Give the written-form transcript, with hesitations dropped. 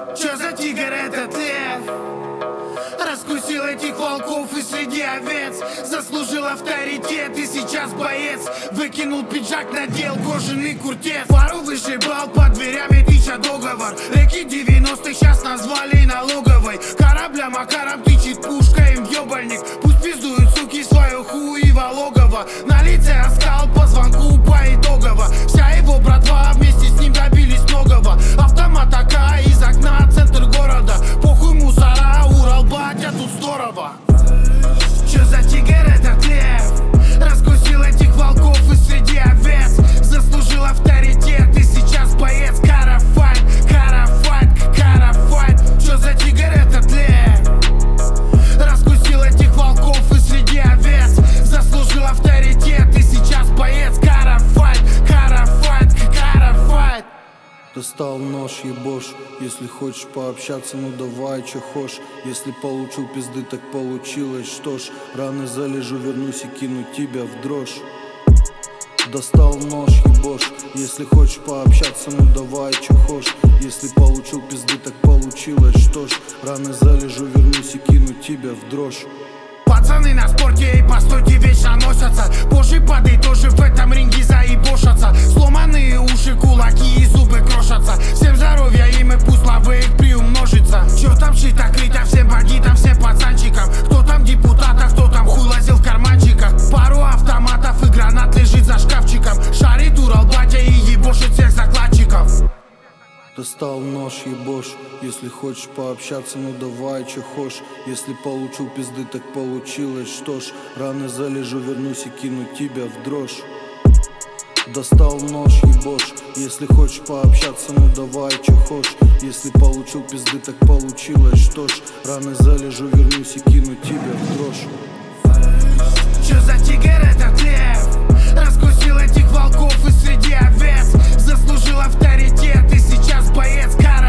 Чё за тигр этот лев? Раскусил этих волков и среди овец заслужил авторитет и сейчас боец. Выкинул пиджак, надел кожаный куртец. Пару вышибал под дверями, тыча договор. Реки 90-х сейчас назвали налоговой. Корабля Макаром тычет пушка им в ёбальник. Пусть пиздуют суки свою хуево логово. На лице оскал по звонку поитогово. Вся его братва вместе с ним добились многого. Автомат АК из окна, центр города. Похуй мусора, Урал, батя, тут здорово. Чё за тигр этот лев? Раскусил этих волков и среди овец заслужил авторитет и сейчас боец. Карафайт, карафайт, карафайт. Чё за тигр этот лев? Раскусил этих волков и среди овец заслужил авторитет и сейчас боец. Карафайт, карафайт, карафайт. Достал нож, ебош. Если хочешь пообщаться, ну давай, чё хошь. Если получил пизды, так получилось, что ж. Рано залежу, вернусь и кину тебя в дрожь. Достал нож, ебош. Если хочешь пообщаться, ну давай, чё хошь. Если получил пизды, так получилось, что ж. Рано залежу, вернусь и кину тебя в дрожь. Пацаны на спорте и по стойке вечно носятся. Позже падай тоже в этом ринге заебошатся. Сломанные уши, кулаки и зубы крошатся. Всем здоровья им и пусть славы их приумножится. Чё там шито крыто всем бандитам, всем пацанчикам. Кто там депутата, кто там хуй лазил в карманчиках. Пару автоматов и гранат лежит за шкафчиком. Шарит Урал, батя и ебошит всех закладчиков. Достал нож, ебош. Если хочешь пообщаться, ну давай, чё хошь. Если получил пизды, так получилось, что ж. Рано залежу, вернусь и кину тебя в дрожь. Достал нож, ебош. Если хочешь пообщаться, ну давай, чё хошь. Если получил пизды, так получилось, что ж. Рано залежу, вернусь и кину тебя в дрожь. Чё за тигр этот лев? Раскусил этих волков и среди овец заслужил авторитет и сейчас боец.